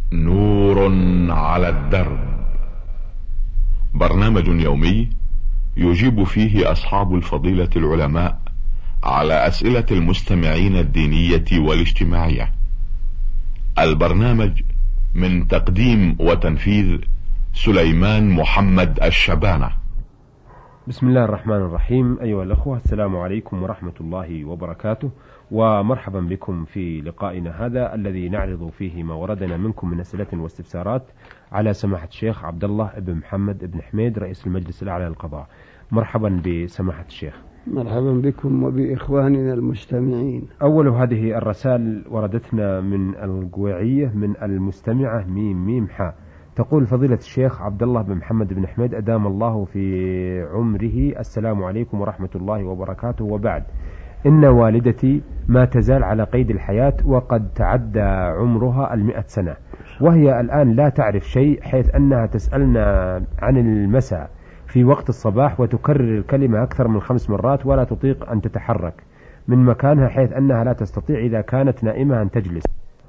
نور على الدرب، برنامج يومي يجيب فيه أصحاب الفضيلة العلماء على أسئلة المستمعين الدينية والاجتماعية. البرنامج من تقديم وتنفيذ سليمان محمد الشبانة. بسم الله الرحمن الرحيم. أيها الأخوة، السلام عليكم ورحمة الله وبركاته، ومرحبا بكم في لقائنا هذا الذي نعرض فيه ما وردنا منكم من أسئلة واستفسارات على سماحة الشيخ عبد الله بن محمد بن حميد رئيس المجلس الأعلى للقضاء. مرحبا بسماحة الشيخ. مرحبا بكم وبإخواننا المستمعين. أول هذه الرسائل وردتنا من القويعية من المستمعة ميم حا، تقول: فضيلة الشيخ عبد الله بن محمد بن حميد أدام الله في عمره، السلام عليكم ورحمة الله وبركاته، وبعد، إن والدتي ما تزال على قيد الحياة وقد تعدى عمرها 100 سنة، وهي الآن لا تعرف شيء، حيث أنها تسألنا عن المساء في وقت الصباح وتكرر الكلمة أكثر من 5 مرات ولا تطيق أن تتحرك من مكانها، حيث أنها لا تستطيع إذا كانت نائمة أن تجلس،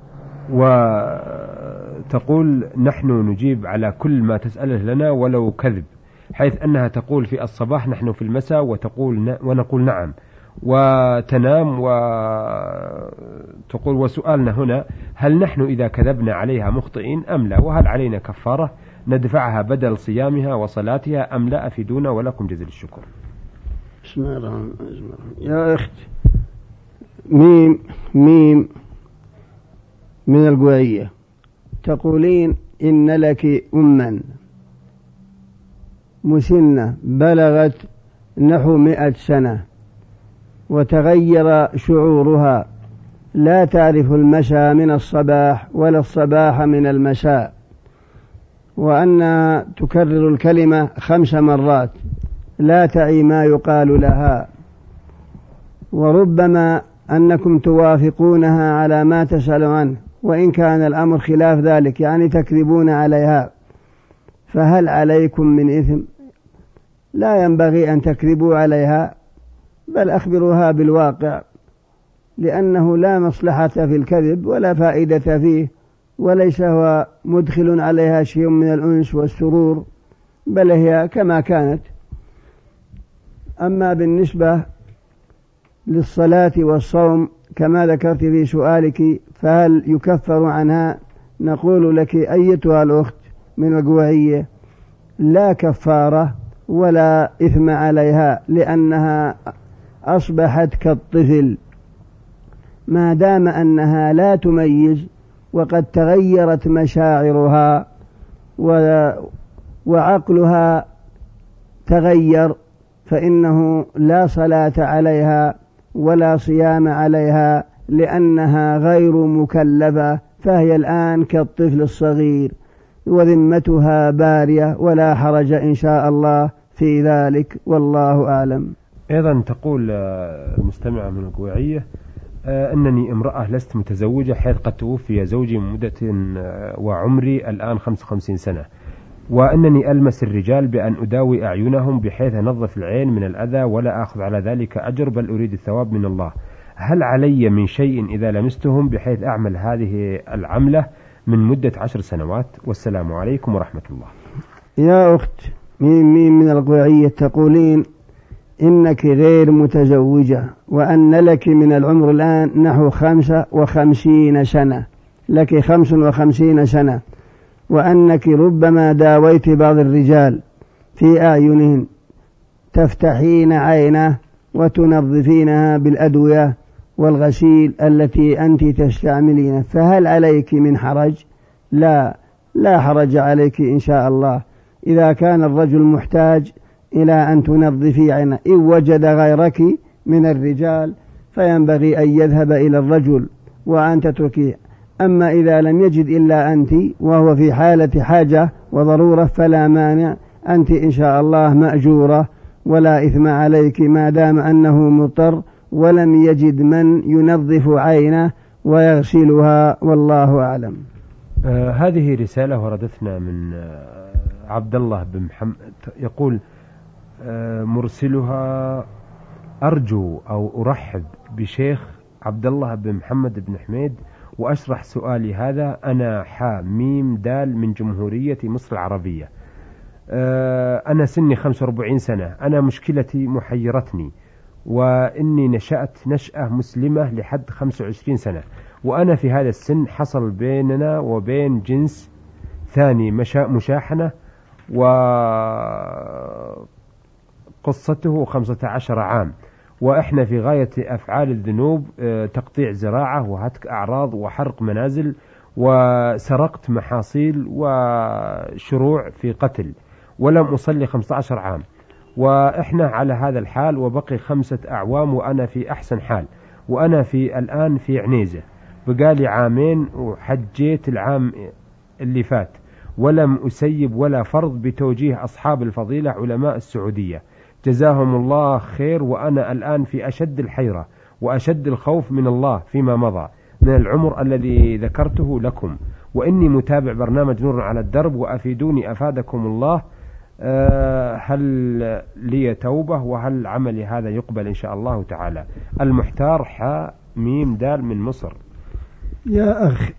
وتقول نحن نجيب على كل ما تسأله لنا ولو كذب، حيث أنها تقول في الصباح نحن في المساء ونقول نعم، وتنام وتقول: وسؤالنا هنا، هل نحن إذا كذبنا عليها مخطئين أم لا؟ وهل علينا كفارة ندفعها بدل صيامها وصلاتها أم لا؟ أفيدونا ولكم جزيل الشكر. بسم الله الرحمن الرحيم. يا أخت ميم من القويعية، تقولين إن لك أما مسنة بلغت نحو 100 سنة وتغير شعورها، لا تعرف المساء من الصباح ولا الصباح من المساء، وأن تكرر الكلمة 5 مرات لا تعي ما يقال لها، وربما أنكم توافقونها على ما تسأل عنه، وإن كان الأمر خلاف ذلك، يعني تكذبون عليها، فهل عليكم من إثم؟ لا ينبغي أن تكذبوا عليها، بل أخبروها بالواقع، لأنه لا مصلحة في الكذب ولا فائدة فيه، وليس هو مدخل عليها شيء من الأنس والسرور، بل هي كما كانت. أما بالنسبة للصلاة والصوم كما ذكرت في سؤالك، فهل يكفر عنها؟ نقول لك أيتها الأخت من القويعية: لا كفارة ولا إثم عليها، لأنها أصبحت كالطفل، ما دام أنها لا تميز وقد تغيرت مشاعرها وعقلها تغير، فإنه لا صلاة عليها ولا صيام عليها، لأنها غير مكلفة، فهي الآن كالطفل الصغير وذمتها بارية، ولا حرج إن شاء الله في ذلك، والله أعلم. أيضا تقول المستمعة من القويعية: أنني امرأة لست متزوجة، حيث قد توفي زوجي من مدة وعمري الآن 55 سنة، وأنني ألمس الرجال بأن أداوي أعينهم بحيث أنظف العين من الأذى ولا أخذ على ذلك أجر، بل أريد الثواب من الله، هل علي من شيء إذا لمستهم بحيث أعمل هذه العملة من مدة 10 سنوات؟ والسلام عليكم ورحمة الله. يا أخت ميم من القويعية، تقولين إنك غير متزوجة، وأن لك من العمر الآن نحو 55 سنة، لك 55 سنة، وأنك ربما داويت بعض الرجال في أعينهم، تفتحين عينه وتنظفينها بالأدوية والغسيل التي أنت تستعملين، فهل عليك من حرج؟ لا حرج عليك إن شاء الله، إذا كان الرجل محتاج إلى أن تنظفي عينه، إن وجد غيرك من الرجال فينبغي أن يذهب إلى الرجل وأن تتركيه، أما إذا لم يجد إلا أنت وهو في حالة حاجة وضرورة فلا مانع، أنت إن شاء الله مأجورة ولا إثم عليك، ما دام أنه مضطر ولم يجد من ينظف عينه ويغسلها، والله أعلم. هذه رسالة وردتنا من عبد الله بن محمد، يقول مرسلها: أرجو أو أرحب بشيخ عبد الله بن محمد بن حميد وأشرح سؤالي هذا. أنا حميم دال من جمهورية مصر العربية. أنا سني 45 سنة. أنا مشكلتي محيرتني، وإني نشأت نشأة مسلمة لحد 25 سنة، وأنا في هذا السن حصل بيننا وبين جنس ثاني مشاحنة، وقصته 15 عام، وإحنا في غاية أفعال الذنوب، تقطيع زراعة وهتك أعراض وحرق منازل وسرقت محاصيل وشروع في قتل، ولم أصلي 15 عام، وإحنا على هذا الحال وبقي 5 أعوام وأنا في أحسن حال. وأنا الآن في عنيزة، بقالي عامين وحجيت العام اللي فات، ولم أسيب ولا فرض بتوجيه أصحاب الفضيلة علماء السعودية جزاهم الله خير. وأنا الآن في أشد الحيرة وأشد الخوف من الله فيما مضى من العمر الذي ذكرته لكم، وإني متابع برنامج نور على الدرب، وأفيدوني أفادكم الله. هل لي توبة، وهل عملي هذا يقبل إن شاء الله تعالى؟ المحتار حميم دال من مصر. يا أخي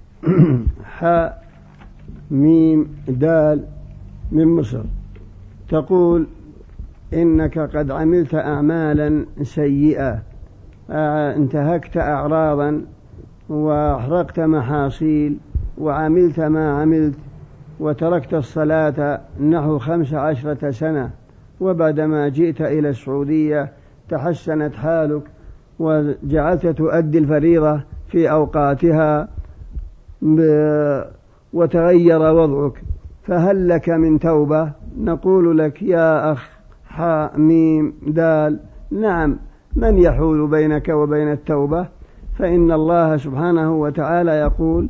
حميم دال من مصر، تقول إنك قد عملت أعمالا سيئة، انتهكت أعراضا وأحرقت محاصيل وعملت ما عملت، وتركت الصلاة نحو 15 سنة، وبعدما جئت إلى السعودية تحسنت حالك وجعلت تؤدي الفريضة في أوقاتها وتغير وضعك، فهل لك من توبة؟ نقول لك يا أخ حميم دال نعم، من يحول بينك وبين التوبة؟ فإن الله سبحانه وتعالى يقول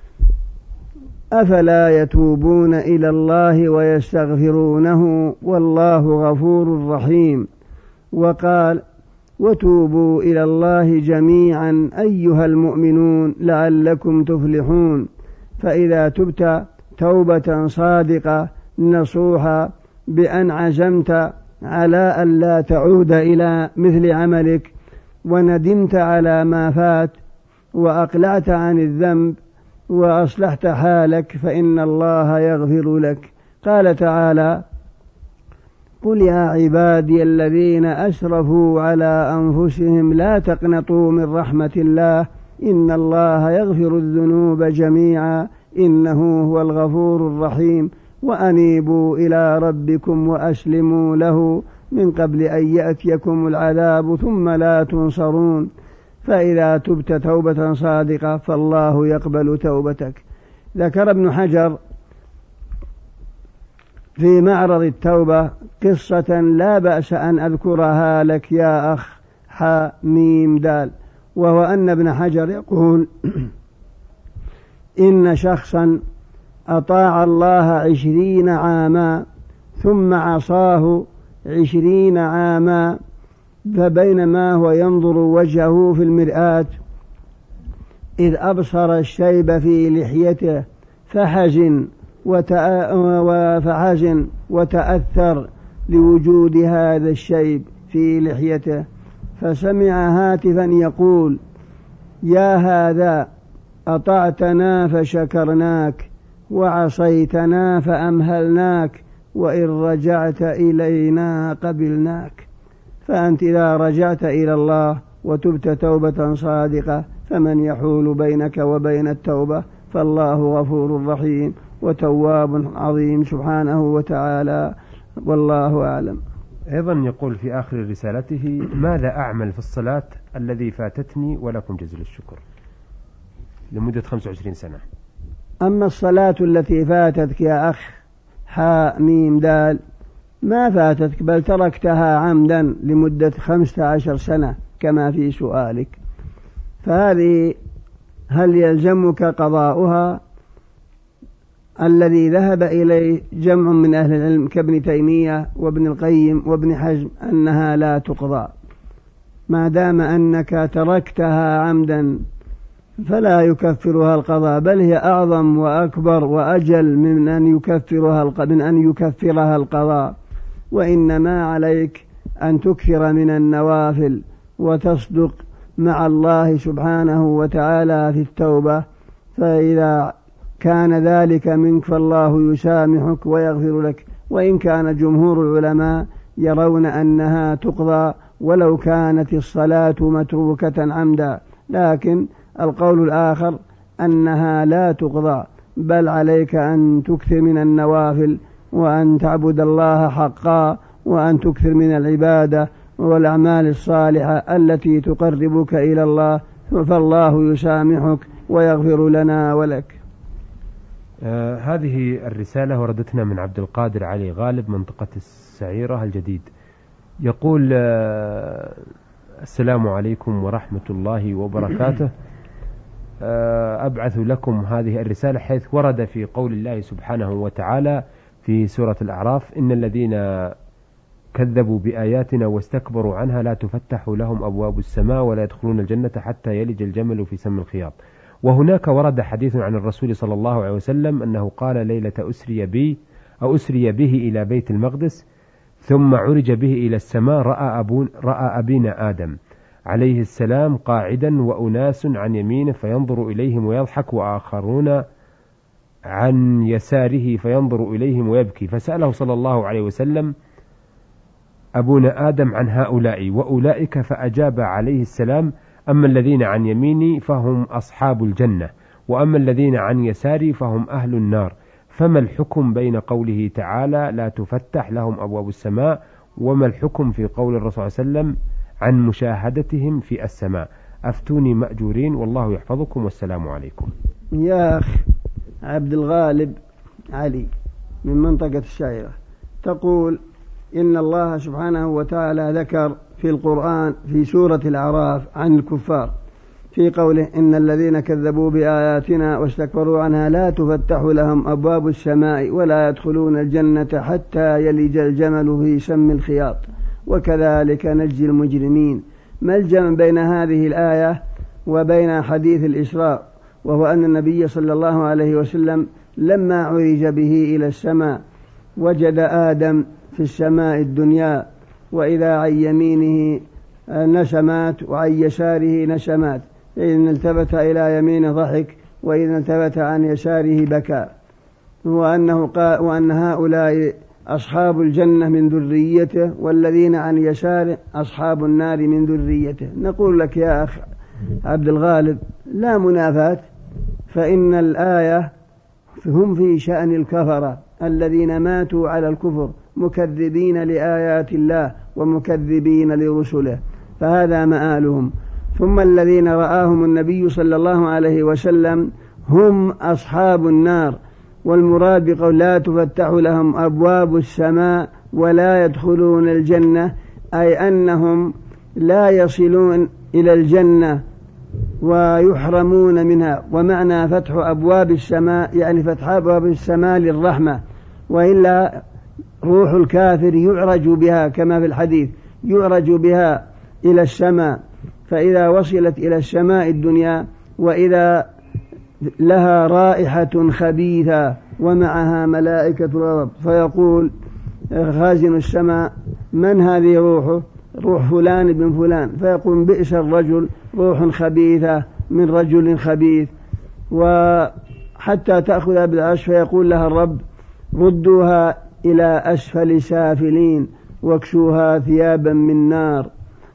أفلا يتوبون إلى الله ويستغفرونه والله غفور رحيم. وقال وتوبوا إلى الله جميعا أيها المؤمنون لعلكم تفلحون. فإذا تبت توبة صادقة نصوحة بأن عزمت على أن لا تعود إلى مثل عملك، وندمت على ما فات، وأقلعت عن الذنب، وأصلحت حالك، فإن الله يغفر لك. قال تعالى قل يا عبادي الذين أسرفوا على أنفسهم لا تقنطوا من رحمة الله إن الله يغفر الذنوب جميعا إنه هو الغفور الرحيم وأنيبوا إلى ربكم وأسلموا له من قبل أن يأتيكم العذاب ثم لا تنصرون. فإذا تبت توبة صادقة فالله يقبل توبتك. ذكر ابن حجر في معرض التوبة قصة لا بأس أن أذكرها لك يا أخ حميم دال، وهو أن ابن حجر يقول إن شخصا أطاع الله 20 عاما ثم عصاه 20 عاما، فبينما هو ينظر وجهه في المرآة إذ أبصر الشيب في لحيته فحزن وتأثر لوجود هذا الشيب في لحيته، فسمع هاتفا يقول يا هذا أطعتنا فشكرناك وعصيتنا فأمهلناك وإن رجعت إلينا قبلناك. فأنت إذا رجعت إلى الله وتبت توبة صادقة فمن يحول بينك وبين التوبة؟ فالله غفور رحيم وتواب عظيم سبحانه وتعالى، والله أعلم. أيضا يقول في آخر رسالته ماذا أعمل في الصلاة الذي فاتتني ولكم جزيل الشكر لمدة 25 سنة؟ أما الصلاة التي فاتتك يا أخ حميم دال ما فاتتك، بل تركتها عمدا لمدة 15 سنة كما في سؤالك، فهذه هل يلزمك قضاؤها؟ الذي ذهب إليه جمع من أهل العلم كابن تيمية وابن القيم وابن حزم أنها لا تقضى ما دام أنك تركتها عمدا، فلا يكفرها القضاء، بل هي أعظم وأكبر وأجل من أن يكفرها القضاء. وإنما عليك أن تكثر من النوافل وتصدق مع الله سبحانه وتعالى في التوبة، فإذا كان ذلك منك فالله يسامحك ويغفر لك. وإن كان جمهور العلماء يرون أنها تقضى ولو كانت الصلاة متروكة عمدا، لكن القول الآخر أنها لا تقضى، بل عليك أن تكثر من النوافل وأن تعبد الله حقا وأن تكثر من العبادة والأعمال الصالحة التي تقربك إلى الله، فالله يسامحك ويغفر لنا ولك. هذه الرسالة وردتنا من عبد القادر علي غالب منطقة السعيرة الجديد، يقول السلام عليكم ورحمة الله وبركاته. أبعث لكم هذه الرسالة حيث ورد في قول الله سبحانه وتعالى في سورة الأعراف: إن الذين كذبوا بآياتنا واستكبروا عنها لا تفتح لهم أبواب السماء ولا يدخلون الجنة حتى يلج الجمل في سم الخياط. وهناك ورد حديث عن الرسول صلى الله عليه وسلم أنه قال ليلة أسري به إلى بيت المقدس ثم عرج به إلى السماء رأى أبينا آدم عليه السلام قاعدا وأناس عن يمينه فينظر إليهم ويضحك وآخرون عن يساره فينظر إليهم ويبكي، فسأله صلى الله عليه وسلم أبونا آدم عن هؤلاء وأولئك، فأجاب عليه السلام: أما الذين عن يميني فهم أصحاب الجنة، وأما الذين عن يساري فهم أهل النار. فما الحكم بين قوله تعالى لا تفتح لهم أبواب السماء، وما الحكم في قول الرسول صلى الله عليه وسلم عن مشاهدتهم في السماء؟ أفتوني مأجورين والله يحفظكم والسلام عليكم. يا أخ عبد الغالب علي من منطقة الشاعرة، تقول إن الله سبحانه وتعالى ذكر في القرآن في سورة الأعراف عن الكفار في قوله: إن الذين كذبوا بآياتنا واستكبروا عنها لا تفتح لهم أبواب السماء ولا يدخلون الجنة حتى يلج الجمل في سم الخياط وكذلك نجزي المجرمين. ما الجمع بين هذه الآية وبين حديث الإسراء؟ وهو أن النبي صلى الله عليه وسلم لما عرج به إلى السماء وجد آدم في السماء الدنيا، وإذا عن يمينه نسمات وعن يساره نسمات، إذا التفت إلى يمينه ضحك وإذا التفت عن يساره بكى، وأن هؤلاء أصحاب الجنة من ذريته والذين عن يساره أصحاب النار من ذريته. نقول لك يا أخ عبد الغالب لا منافاة، فإن الآية هم في شأن الكفرة الذين ماتوا على الكفر مكذبين لآيات الله ومكذبين لرسله، فهذا مآلهم. ثم الذين رآهم النبي صلى الله عليه وسلم هم أصحاب النار، والمراد بقول لا تفتح لهم أبواب السماء ولا يدخلون الجنة أي أنهم لا يصلون إلى الجنة ويحرمون منها. ومعنى فتح أبواب السماء يعني فتح أبواب السماء للرحمة، وإلا روح الكافر يعرج بها كما في الحديث، يعرج بها إلى السماء، فإذا وصلت إلى السماء الدنيا وإذا لها رائحة خبيثة ومعها ملائكة الرب، فيقول خازن السماء: من هذه روحه؟ روح فلان بن فلان، فيقول: بئس الرجل، روح خبيثة من رجل خبيث. وحتى تأخذ بالعرش فيقول لها الرب: ردوها إلى أسفل سافلين واكسوها ثيابا من نار.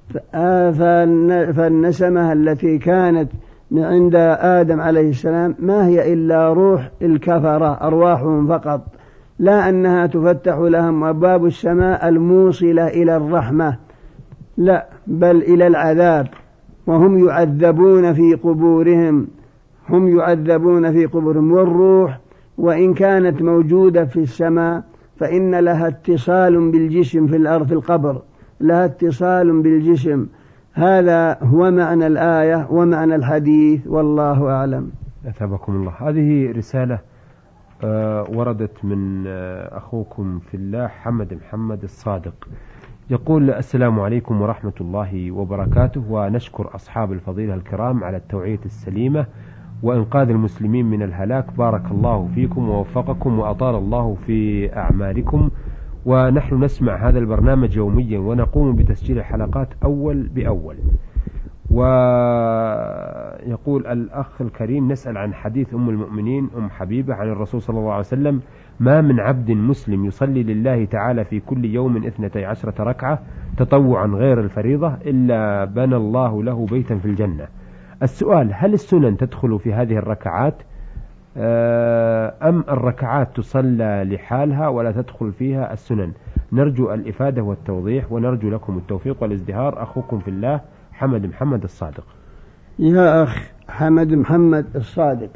فالنسمة التي كانت من عند آدم عليه السلام ما هي إلا روح الكفرة، أرواحهم فقط، لا أنها تفتح لهم أبواب السماء الموصلة إلى الرحمة، لا، بل إلى العذاب، وهم يعذبون في قبورهم، هم يعذبون في قبورهم. والروح وإن كانت موجودة في السماء فإن لها اتصال بالجسم في الأرض، في القبر لها اتصال بالجسم. هذا هو معنى الآية ومعنى الحديث، والله أعلم. أثابكم الله. هذه رسالة وردت من أخوكم في الله حمد محمد الصادق، يقول: السلام عليكم ورحمة الله وبركاته، ونشكر أصحاب الفضيلة الكرام على التوعية السليمة وإنقاذ المسلمين من الهلاك، بارك الله فيكم ووفقكم وأطال الله في أعمالكم. ونحن نسمع هذا البرنامج يوميا ونقوم بتسجيل الحلقات أول بأول، ويقول الأخ الكريم نسأل عن حديث أم المؤمنين أم حبيبة عن الرسول صلى الله عليه وسلم: ما من عبد مسلم يصلي لله تعالى في كل يوم 12 ركعة تطوعا غير الفريضة إلا بنى الله له بيتا في الجنة. السؤال: هل السنن تدخل في هذه الركعات أم الركعات تصلى لحالها ولا تدخل فيها السنن؟ نرجو الإفادة والتوضيح، ونرجو لكم التوفيق والازدهار. أخوكم في الله حمد محمد الصادق. يا أخ حمد محمد الصادق،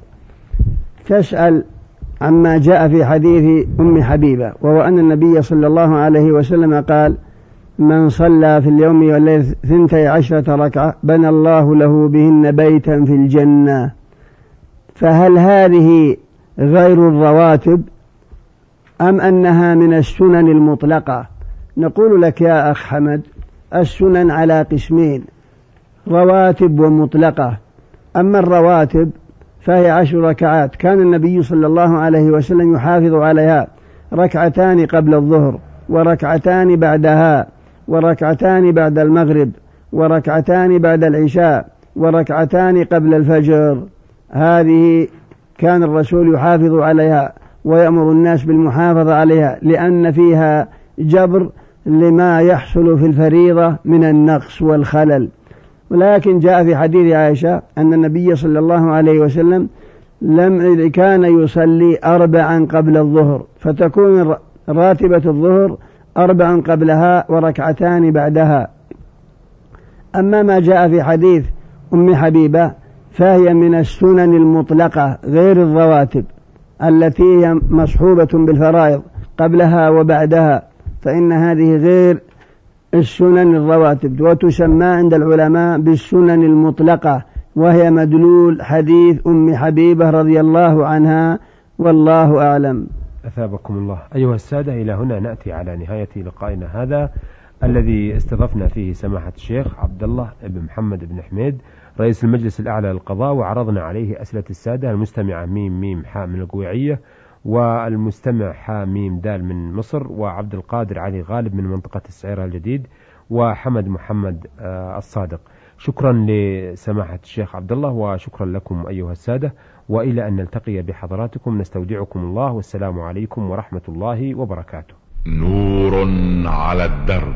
تسأل عما جاء في حديث أم حبيبة، وهو أن النبي صلى الله عليه وسلم قال: من صلى في اليوم والليل 12 ركعة بنى الله له بهن بيتا في الجنة. فهل هذه غير الرواتب أم أنها من السنن المطلقة؟ نقول لك يا أخ حمد: السنن على قسمين: رواتب ومطلقة. أما الرواتب فهي 10 ركعات، كان النبي صلى الله عليه وسلم يحافظ عليها: 2 قبل الظهر، 2 بعدها، 2 بعد المغرب، 2 بعد العشاء، 2 قبل الفجر. هذه كان الرسول يحافظ عليها ويأمر الناس بالمحافظة عليها، لأن فيها جبر لما يحصل في الفريضة من النقص والخلل. ولكن جاء في حديث عائشة أن النبي صلى الله عليه وسلم كان يصلي 4 قبل الظهر، فتكون راتبة الظهر 4 قبلها و2 بعدها. أما ما جاء في حديث أم حبيبة فهي من السنن المطلقة غير الرواتب التي هي مصحوبة بالفرائض قبلها وبعدها، فإن هذه غير السنن الرواتب، وتسمى عند العلماء بالسنن المطلقة، وهي مدلول حديث أم حبيبة رضي الله عنها، والله أعلم. أثابكم الله. أيها السادة، إلى هنا نأتي على نهاية لقائنا هذا الذي استضفنا فيه سماحة الشيخ عبد الله بن محمد بن حميد رئيس المجلس الأعلى للقضاء، وعرضنا عليه أسئلة السادة المستمعة ميم حاء من القويعية، والمستمع حاميم دال من مصر، وعبد القادر علي غالب من منطقة السعيرة الجديد، وحمد محمد الصادق. شكرا لسماحة الشيخ عبد الله، وشكرا لكم أيها السادة، وإلى أن نلتقي بحضراتكم نستودعكم الله، والسلام عليكم ورحمة الله وبركاته. نور على الدرب،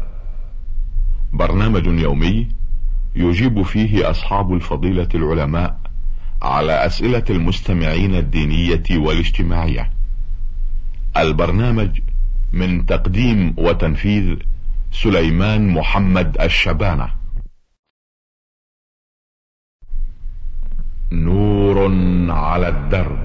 برنامج يومي يجيب فيه أصحاب الفضيلة العلماء على أسئلة المستمعين الدينية والاجتماعية. البرنامج من تقديم وتنفيذ سليمان محمد الشبانة. نور على الدرب،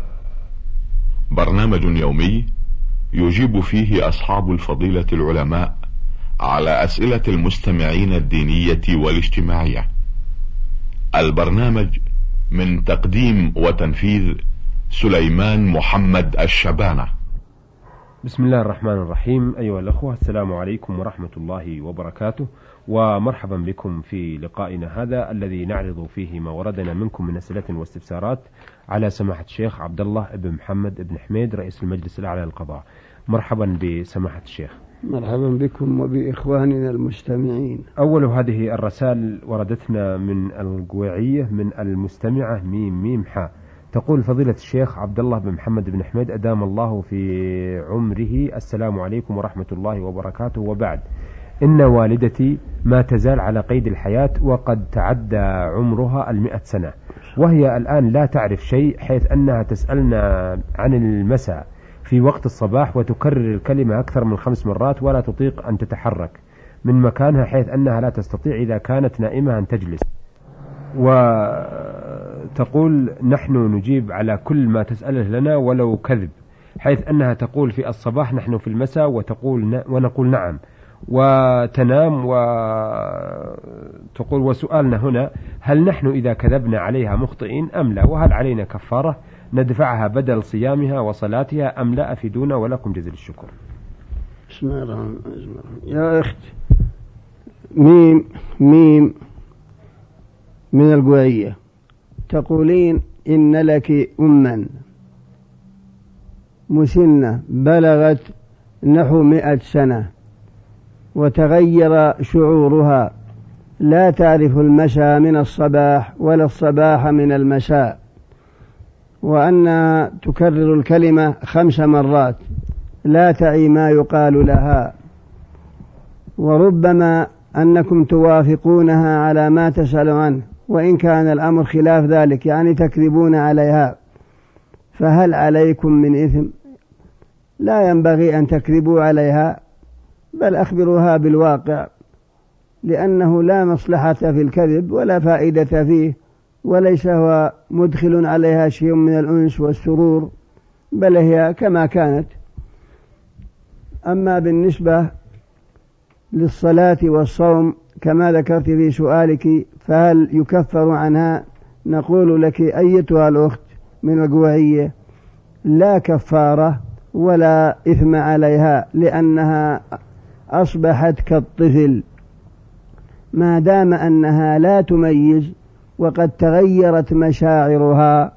برنامج يومي يجيب فيه أصحاب الفضيلة العلماء على أسئلة المستمعين الدينية والاجتماعية. البرنامج من تقديم وتنفيذ سليمان محمد الشبانة. بسم الله الرحمن الرحيم. أيها الأخوة، السلام عليكم ورحمة الله وبركاته، ومرحبا بكم في لقائنا هذا الذي نعرض فيه ما وردنا منكم من أسئلة واستفسارات على سماحة الشيخ عبد الله بن محمد بن حميد رئيس المجلس الأعلى للقضاء. مرحبا بسماحة الشيخ. مرحبا بكم وبإخواننا المستمعين. أول هذه الرسائل وردتنا من القويعية من المستمعة ميم حاء، تقول: فضيلة الشيخ عبد الله بن محمد بن حميد أدام الله في عمره، السلام عليكم ورحمة الله وبركاته، وبعد، إن والدتي ما تزال على قيد الحياة وقد تعدى عمرها 100 سنة، وهي الآن لا تعرف شيء، حيث أنها تسألنا عن المساء في وقت الصباح وتكرر الكلمة أكثر من 5 مرات، ولا تطيق أن تتحرك من مكانها، حيث أنها لا تستطيع إذا كانت نائمة أن تجلس. وتقول: نحن نجيب على كل ما تسأله لنا ولو كذب، حيث أنها تقول في الصباح نحن في المساء، ونقول نعم، وتنام، وتقول: وسؤالنا هنا: هل نحن إذا كذبنا عليها مخطئين أم لا؟ وهل علينا كفارة ندفعها بدل صيامها وصلاتها أم لا؟ أفيدونا ولكم جزيل الشكر. بسم الله الرحمن الرحيم. يا أخت ميم من القويعية، تقولين إن لك أما مسنة بلغت نحو 100 سنة وتغير شعورها لا تعرف المشى من الصباح ولا الصباح من المساء، وأن تكرر الكلمة 5 مرات لا تعي ما يقال لها، وربما أنكم توافقونها على ما تسأل عنه وإن كان الأمر خلاف ذلك، يعني تكذبون عليها، فهل عليكم من إثم؟ لا ينبغي أن تكذبوا عليها، بل أخبروها بالواقع، لأنه لا مصلحة في الكذب ولا فائدة فيه، وليس هو مدخل عليها شيء من الأنس والسرور، بل هي كما كانت. أما بالنسبة للصلاة والصوم كما ذكرت في سؤالك فهل يكفر عنها؟ نقول لك أيتها الأخت من القوعية لا كفارة ولا إثم عليها، لأنها أصبحت كالطفل ما دام أنها لا تميز وقد تغيرت مشاعرها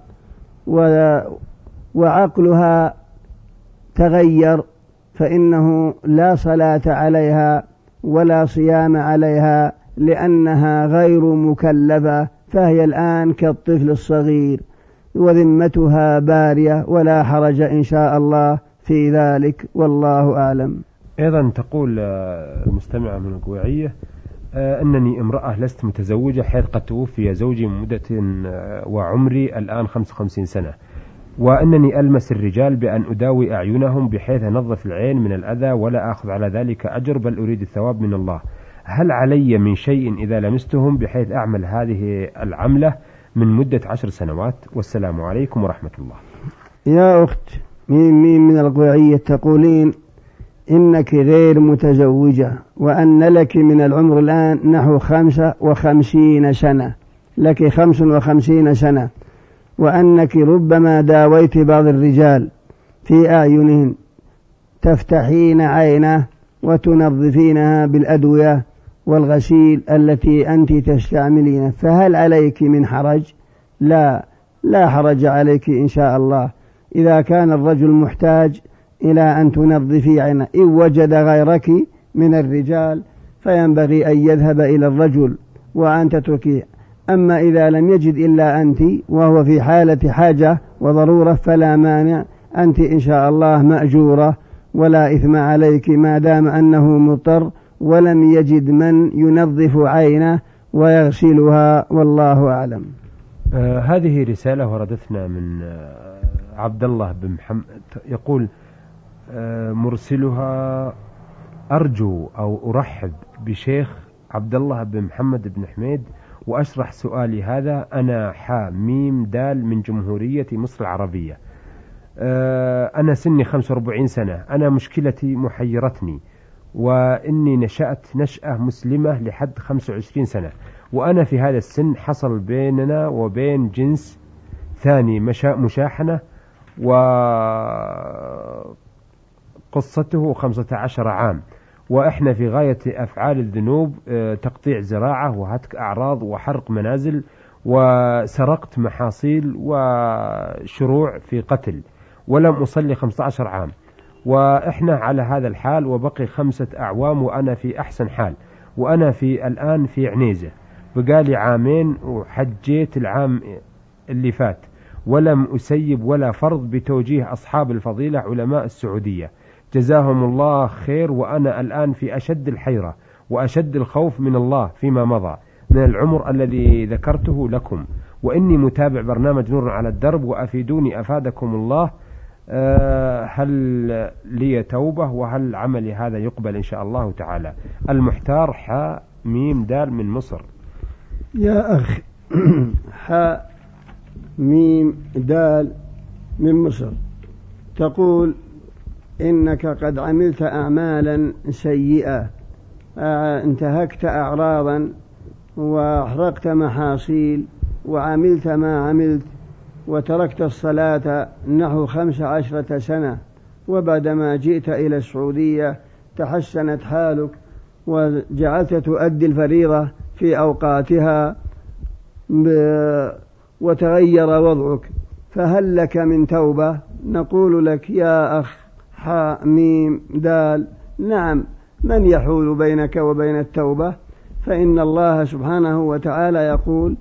وعقلها تغير، فإنه لا صلاة عليها ولا صيام عليها، لأنها غير مكلفة، فهي الآن كالطفل الصغير وذمتها بارية، ولا حرج إن شاء الله في ذلك، والله أعلم. أيضا تقول المستمعة من القويعية أنني امرأة لست متزوجة، حيث قد توفي زوجي من مدة وعمري الآن 55 سنة، وأنني ألمس الرجال بأن أداوي أعينهم بحيث أنظف العين من الأذى ولا أخذ على ذلك أجر، بل أريد الثواب من الله. هل علي من شيء إذا لمستهم بحيث أعمل هذه العملة من مدة 10 سنوات؟ والسلام عليكم ورحمة الله. يا أخت مين من القويعية تقولين إنك غير متزوجة، وأن لك من العمر الآن نحو 55 سنة، لك 55 سنة، وأنك ربما داويت بعض الرجال في أعينهم، تفتحين عينه وتنظفينها بالأدوية والغسيل التي أنت تستعملين، فهل عليك من حرج؟ لا حرج عليك إن شاء الله، إذا كان الرجل محتاج إلى أن تنظفي عينه، إن وجد غيرك من الرجال فينبغي أن يذهب إلى الرجل وأن تتركيه، أما إذا لم يجد إلا أنت وهو في حالة حاجة وضرورة فلا مانع، أنت إن شاء الله مأجورة ولا إثم عليك ما دام أنه مضطر ولم يجد من ينظف عينه ويغسلها، والله أعلم. هذه رسالة وردتنا من عبد الله بن محمد، يقول مرسلها: أرجو أو أرحب بشيخ عبد الله بن محمد بن حميد، وأشرح سؤالي هذا. أنا حاميم دال من جمهورية مصر العربية، أنا سني 45 سنة، أنا مشكلتي محيرتني، وإني نشأت نشأة مسلمة لحد 25 سنة، وأنا في هذا السن حصل بيننا وبين جنس ثاني مشاحنة، وقصته 15 عام، وإحنا في غاية أفعال الذنوب، تقطيع زراعة وهتك أعراض وحرق منازل وسرقت محاصيل وشروع في قتل، ولم أصلي 15 عام، وإحنا على هذا الحال، وبقي 5 أعوام وأنا في أحسن حال، وأنا الآن في عنيزة، بقالي 2 عام وحجيت العام اللي فات، ولم أسيب ولا فرض بتوجيه أصحاب الفضيلة علماء السعودية جزاهم الله خير، وأنا الآن في أشد الحيرة وأشد الخوف من الله فيما مضى من العمر الذي ذكرته لكم، وإني متابع برنامج نور على الدرب، وأفيدوني أفادكم الله، هل لي توبة، وهل عملي هذا يقبل إن شاء الله تعالى؟ المحتار حاميم دال من مصر. يا أخي حاميم دال من مصر، تقول إنك قد عملت أعمالا سيئة، انتهكت أعراضا وأحرقت محاصيل وعملت ما عملت، وتركت الصلاة نحو 15 سنة، وبعدما جئت إلى السعودية تحسنت حالك وجعلت تؤدي الفريضة في أوقاتها وتغير وضعك، فهل لك من توبة؟ نقول لك يا أخ حاميم دال: نعم، من يحول بينك وبين التوبة؟ فإن الله سبحانه وتعالى يقول: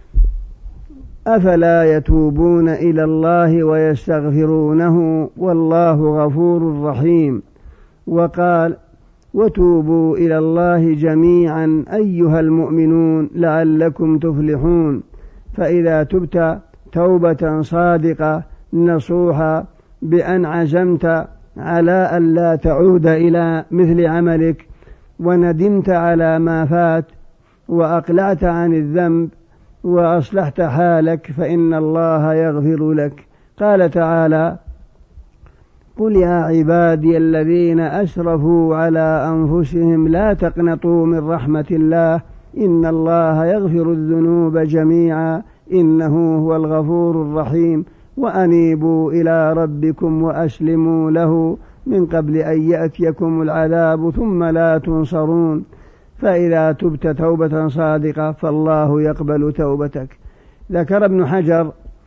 أفلا يتوبون إلى الله ويستغفرونه والله غفور رحيم. وقال: وتوبوا إلى الله جميعا أيها المؤمنون لعلكم تفلحون. فإذا تبت توبة صادقة نصوحة بأن عزمت على أن لا تعود إلى مثل عملك، وندمت على ما فات، وأقلعت عن الذنب، وأصلحت حالك، فإن الله يغفر لك. قال تعالى: قل يا عبادي الذين أسرفوا على أنفسهم لا تقنطوا من رحمة الله إن الله يغفر الذنوب جميعا إنه هو الغفور الرحيم وأنيبوا إلى ربكم وأسلموا له من قبل أن يأتيكم العذاب ثم لا تنصرون. فإذا تبت توبة صادقة فالله يقبل توبتك. ذكر ابن حجر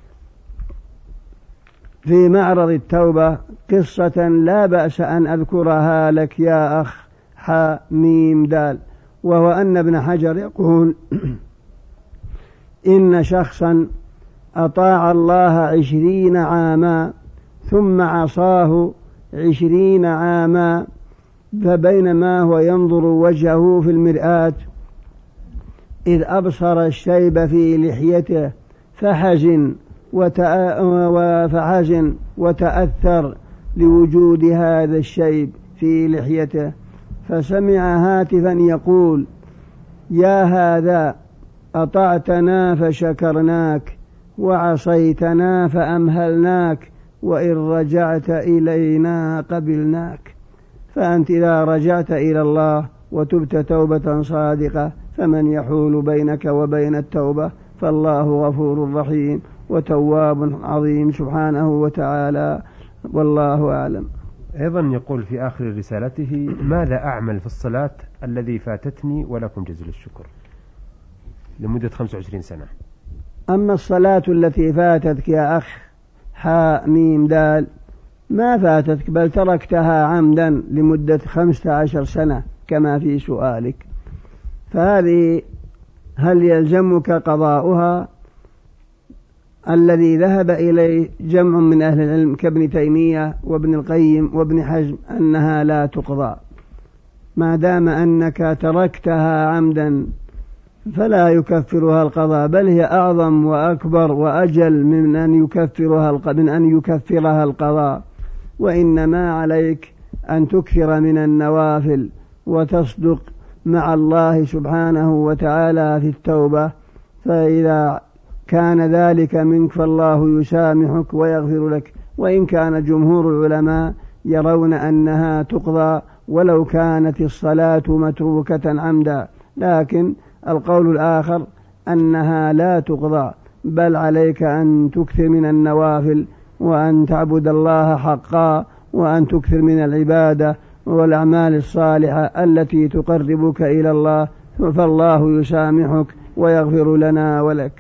في معرض التوبة قصة لا بأس أن أذكرها لك يا أخ حميم دال، وهو أن ابن حجر يقول: إن شخصا أطاع الله 20 عاما ثم عصاه 20 عاما، فبينما هو ينظر وجهه في المرآة إذ أبصر الشيب في لحيته فحزن وتأثر لوجود هذا الشيب في لحيته، فسمع هاتفا يقول: يا هذا أطعتنا فشكرناك وعصيتنا فأمهلناك وإن رجعت إلينا قبلناك. فأنت إذا رجعت إلى الله وتبت توبة صادقة فمن يحول بينك وبين التوبة؟ فالله غفور رحيم وتواب عظيم سبحانه وتعالى، والله أعلم. أيضا يقول في آخر رسالته: ماذا أعمل في الصلاة الذي فاتتني ولكم جزيل الشكر، لمدة 25 سنة. أما الصلاة التي فاتتك يا أخ حميم دال ما فاتتك، بل تركتها عمدا لمدة 15 سنة كما في سؤالك، فهذه هل يلزمك قضاؤها؟ الذي ذهب إليه جمع من أهل العلم كابن تيمية وابن القيم وابن حزم أنها لا تقضى ما دام أنك تركتها عمدا، فلا يكفرها القضاء، بل هي أعظم وأكبر وأجل من أن يكفرها القضاء. وإنما عليك أن تكثر من النوافل وتصدق مع الله سبحانه وتعالى في التوبة، فإذا كان ذلك منك فالله يسامحك ويغفر لك. وإن كان جمهور العلماء يرون أنها تقضى ولو كانت الصلاة متروكة عمدا، لكن القول الآخر أنها لا تقضى، بل عليك أن تكثر من النوافل وأن تعبد الله حقا وأن تكثر من العبادة والأعمال الصالحة التي تقربك إلى الله، فالله يسامحك ويغفر لنا ولك.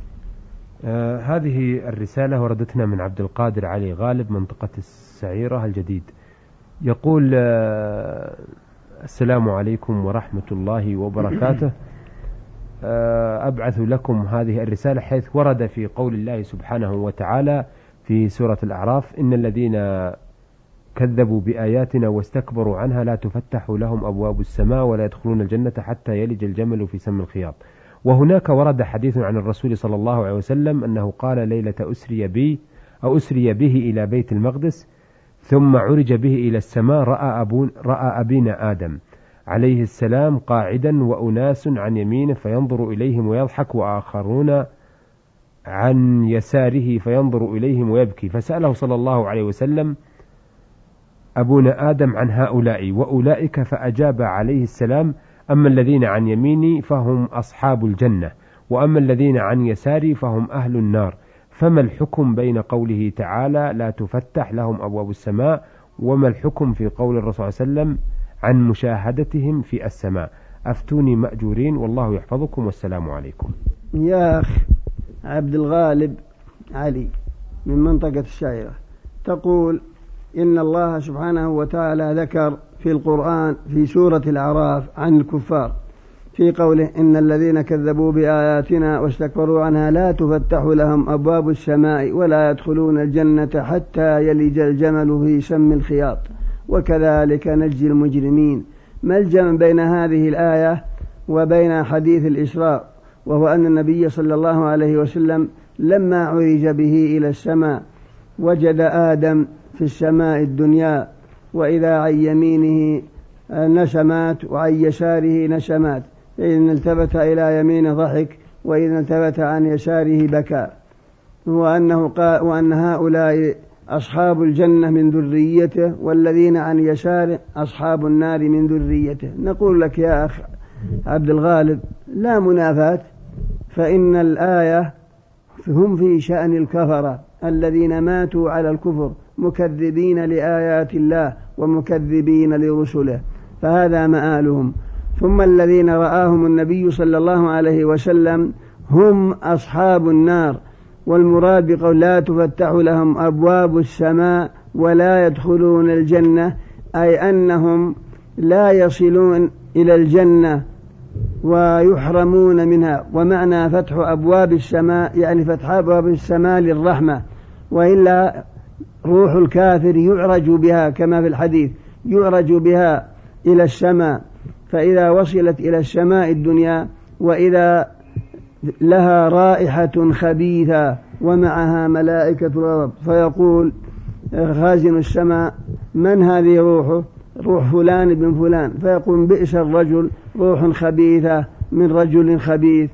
هذه الرسالة وردتنا من عبد القادر علي غالب منطقة السعيرة الجديد، يقول: السلام عليكم ورحمة الله وبركاته. أبعث لكم هذه الرسالة حيث ورد في قول الله سبحانه وتعالى في سورة الأعراف: إن الذين كذبوا بآياتنا واستكبروا عنها لا تفتح لهم أبواب السماء ولا يدخلون الجنة حتى يلج الجمل في سم الخياط. وهناك ورد حديث عن الرسول صلى الله عليه وسلم أنه قال: ليلة أسري به إلى بيت المقدس ثم عرج به إلى السماء رأى أبينا آدم عليه السلام قاعدا وأناس عن يمينه فينظر إليهم ويضحك وآخرون عن يساره فينظر إليهم ويبكي، فسأله صلى الله عليه وسلم أبونا آدم عن هؤلاء وأولئك، فأجاب عليه السلام: أما الذين عن يميني فهم أصحاب الجنة، وأما الذين عن يساري فهم أهل النار. فما الحكم بين قوله تعالى لا تفتح لهم أبواب السماء، وما الحكم في قول الرسول صلى الله عليه وسلم عن مشاهدتهم في السماء؟ أفتوني مأجورين والله يحفظكم والسلام عليكم. يا أخ عبد الغالب علي من منطقة الشعيرة، تقول: إن الله سبحانه وتعالى ذكر في القرآن في سورة الأعراف عن الكفار في قوله إن الذين كذبوا بآياتنا واستكبروا عنها لا تفتح لهم أبواب السماء ولا يدخلون الجنة حتى يلج الجمل في سم الخياط وكذلك نجزي المجرمين. ما الجمع بين هذه الآية وبين حديث الإسراء؟ وهو أن النبي صلى الله عليه وسلم لما عرج به إلى السماء وجد آدم في السماء الدنيا، وإذا عن يمينه نسمات وعن يساره نسمات، إذا التفت إلى يمينه ضحك وإذا التفت عن يساره بكى، وأن هؤلاء أصحاب الجنة من ذريته والذين عن يساره أصحاب النار من ذريته. نقول لك يا أخ عبد الغالب لا منافاة، فإن الآية هم في شأن الكفرة الذين ماتوا على الكفر مكذبين لآيات الله ومكذبين لرسله، فهذا مآلهم. ثم الذين رآهم النبي صلى الله عليه وسلم هم أصحاب النار، والمراد بقول لا تفتح لهم أبواب السماء ولا يدخلون الجنة أي أنهم لا يصلون إلى الجنة ويحرمون منها. ومعنى فتح أبواب السماء يعني فتح أبواب السماء للرحمة، وإلا روح الكافر يعرج بها كما في الحديث، يعرج بها إلى السماء، فإذا وصلت إلى السماء الدنيا وإذا لها رائحة خبيثة ومعها ملائكة الرب، فيقول خازن السماء من هذه روحه؟ روح فلان بن فلان، فيقول بئس الرجل روح خبيثة من رجل خبيث،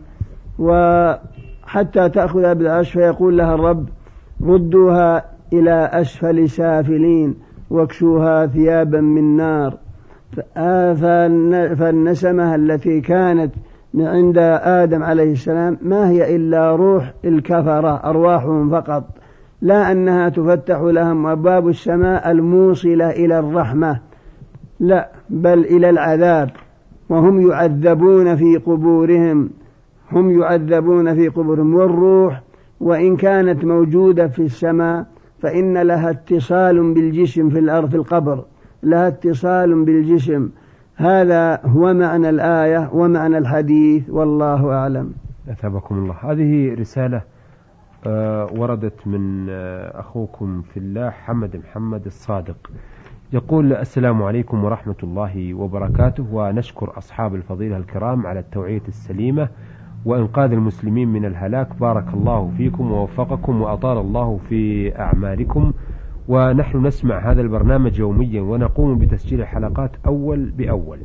وحتى تأخذ بالعرش فيقول لها الرب ردوها إلى أسفل سافلين واكسوها ثيابا من نار. فالنسمة التي كانت من عند آدم عليه السلام ما هي إلا روح الكفرة، أرواحهم فقط، لا أنها تفتح لهم أبواب السماء الموصلة إلى الرحمة، لا بل إلى العذاب، وهم يعذبون في قبورهم، هم يعذبون في قبورهم. والروح وإن كانت موجودة في السماء فإن لها اتصال بالجسم في الأرض في القبر، لها اتصال بالجسم. هذا هو معنى الآية ومعنى الحديث، والله أعلم. أثابكم الله. هذه رسالة وردت من أخوكم في الله محمد الصادق، يقول السلام عليكم ورحمة الله وبركاته، ونشكر أصحاب الفضيلة الكرام على التوعية السليمة وإنقاذ المسلمين من الهلاك، بارك الله فيكم ووفقكم وأطال الله في أعمالكم. ونحن نسمع هذا البرنامج يوميا ونقوم بتسجيل الحلقات أول بأول.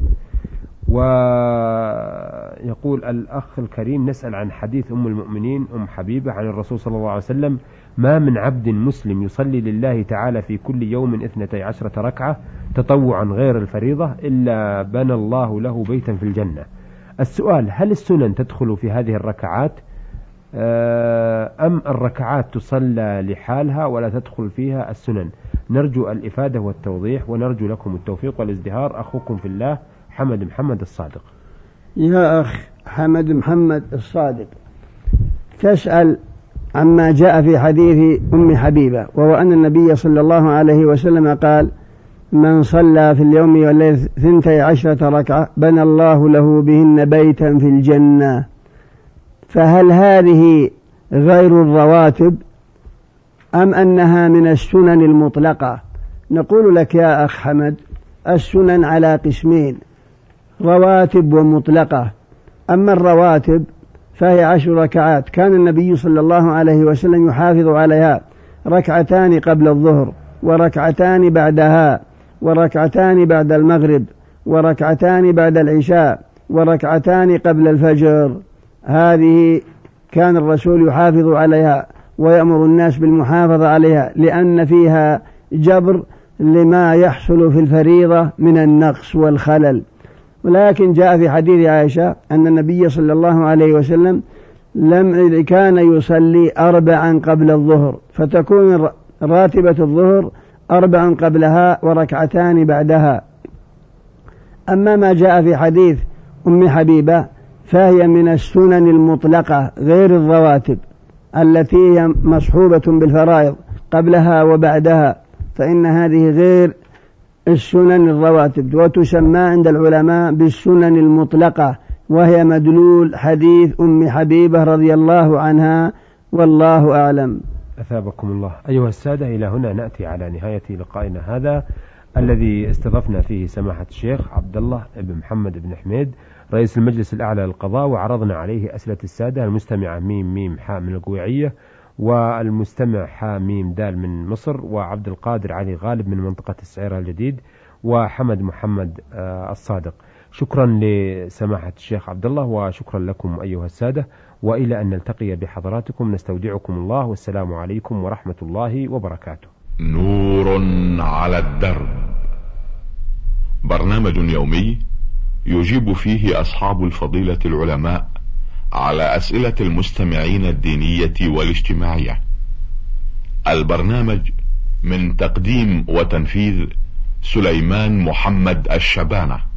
ويقول الأخ الكريم نسأل عن حديث أم المؤمنين أم حبيبة عن الرسول صلى الله عليه وسلم: ما من عبد مسلم يصلي لله تعالى في كل يوم 12 ركعة تطوعا غير الفريضة إلا بنى الله له بيتا في الجنة. السؤال: هل السنن تدخل في هذه الركعات أم الركعات تصلى لحالها ولا تدخل فيها السنن؟ نرجو الإفادة والتوضيح ونرجو لكم التوفيق والازدهار. أخوكم في الله محمد الصادق. يا أخ محمد الصادق، تسأل عما جاء في حديث أم حبيبة، وهو أن النبي صلى الله عليه وسلم قال: من صلى في اليوم والليلة 12 ركعة بنى الله له بهن بيتا في الجنة. فهل هذه غير الرواتب أم أنها من السنن المطلقة؟ نقول لك يا أخ حمد: السنن على قسمين، رواتب ومطلقة. أما الرواتب فهي 10 ركعات كان النبي صلى الله عليه وسلم يحافظ عليها، 2 قبل الظهر، 2 بعدها، 2 بعد المغرب، 2 بعد العشاء، 2 قبل الفجر. هذه كان الرسول يحافظ عليها ويأمر الناس بالمحافظة عليها، لأن فيها جبر لما يحصل في الفريضة من النقص والخلل. ولكن جاء في حديث عائشة أن النبي صلى الله عليه وسلم كان يصلي 4 قبل الظهر، فتكون راتبة الظهر 4 قبلها و2 بعدها. أما ما جاء في حديث أم حبيبة فهي من السنن المطلقة غير الرواتب التي هي مصحوبة بالفرائض قبلها وبعدها، فإن هذه غير السنن الرواتب، وتسمى عند العلماء بالسنن المطلقة وهي مدلول حديث أم حبيبة رضي الله عنها، والله أعلم. أثابكم الله. أيها السادة، إلى هنا نأتي على نهاية لقائنا هذا الذي استضفنا فيه سماحة الشيخ عبد الله بن محمد بن حميد رئيس المجلس الأعلى للقضاء، وعرضنا عليه أسئلة السادة المستمعة ميم ميم حاء من القويعية، والمستمع حاء ميم دال من مصر، وعبد القادر علي غالب من منطقة السعيرة الجديد، وحمد محمد الصادق. شكرا لسماحة الشيخ عبد الله، وشكرا لكم أيها السادة، وإلى أن نلتقي بحضراتكم نستودعكم الله، والسلام عليكم ورحمة الله وبركاته. نور على الدرب، برنامج يومي يجيب فيه أصحاب الفضيلة العلماء على أسئلة المستمعين الدينية والاجتماعية. البرنامج من تقديم وتنفيذ سليمان محمد الشبانة.